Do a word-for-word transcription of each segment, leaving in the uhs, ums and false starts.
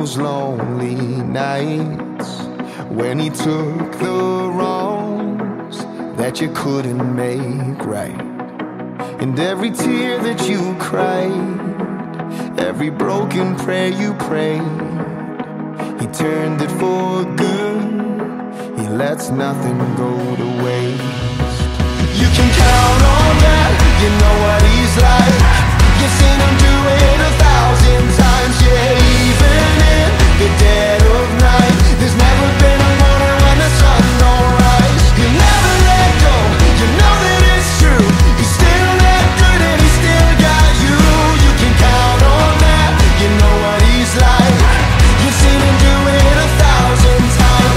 those lonely nights when he took the wrongs that you couldn't make right. And every tear that you cried, every broken prayer you prayed, he turned it for good. He lets nothing go to waste. You can count on that, you know what he's like. You've seen him do it a thousand times. Yeah, even in the dead of night, there's never been a morning when the sun don't rise. You never let go, you know that it's true. He's still that good and he still got you. You can count on that, you know what he's like. You've seen him do it a thousand times.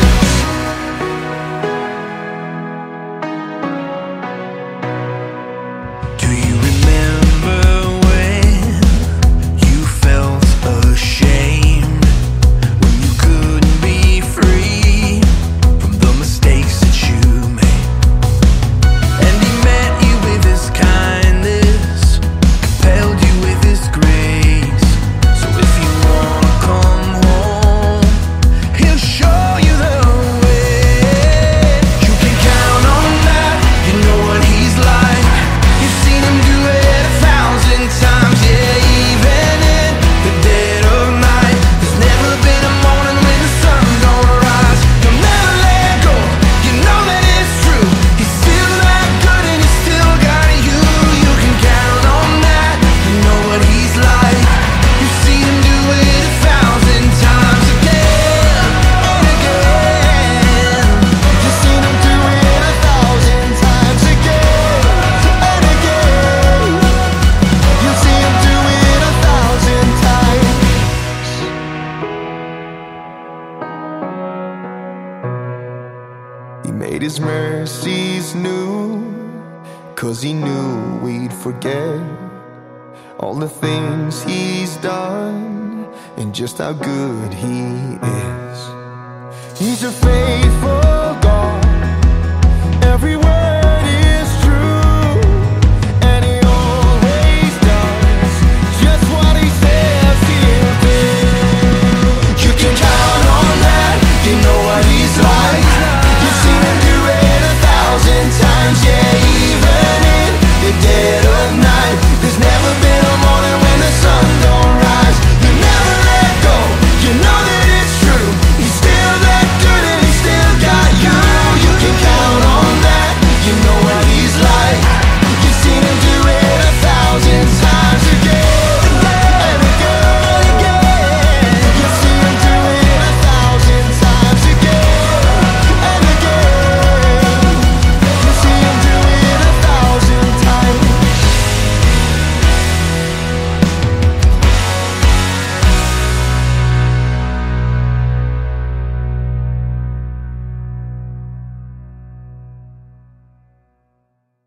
Do you remember when you felt ashamed, when you couldn't be free from the mistakes that you made? And he met you with his kindness, compelled you with his grace. So if you wanna come home, he'll show you the way. You can count on that, you know what he's like. You've seen him do it a thousand times. Yeah, even in the dead of night, there's never been a morning when the sun don't rise. He'll never let go, you know that it's true. He's still that good and he's still got you. You can count on that, you know what he's like. You've seen him do it a thousand times again and again. You've seen him do it a thousand times again and again. You've seen him do it a thousand times. He made his mercies new, 'cause he knew we'd forget all the things he's done and just how good he is. He's a faithful God. Everyone